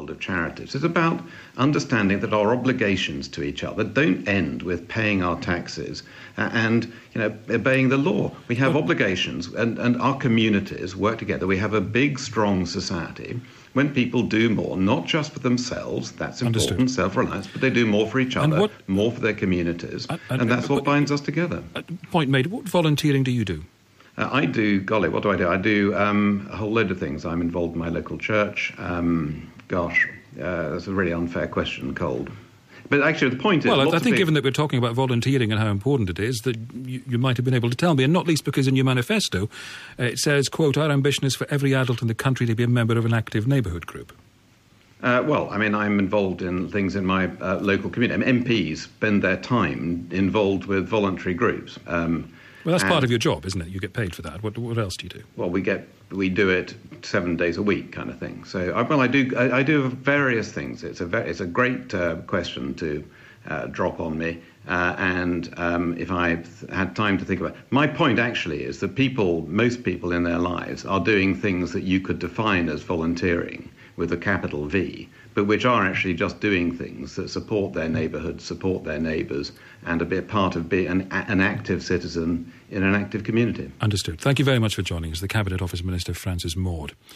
world of charities. It's about understanding that our obligations to each other don't end with paying our taxes and obeying the law. We have obligations, and our communities work together. We have a big, strong society. When people do more, not just for themselves, that's important, self-reliance, but they do more for each other, more for their communities, and that's what binds us together. Point made. What volunteering do you do? I do, what do? I do a whole load of things. I'm involved in my local church. That's a really unfair question, Cold. But actually, the point is... Well, I think given that we're talking about volunteering and how important it is, that you might have been able to tell me, and not least because in your manifesto it says, quote, "Our ambition is for every adult in the country to be a member of an active neighbourhood group." I'm involved in things in my local community. MPs spend their time involved with voluntary groups. Well, that's part of your job, isn't it? You get paid for that. What else do you do? Well, we do it 7 days a week, kind of thing. So, I do various things. It's a great question to drop on me, and if I had time to think about it. My point actually is that most people in their lives are doing things that you could define as volunteering with a capital V, but which are actually just doing things that support their neighbourhood, support their neighbours, and be a part of being an active citizen in an active community. Understood. Thank you very much for joining us, the Cabinet Office Minister Francis Maude.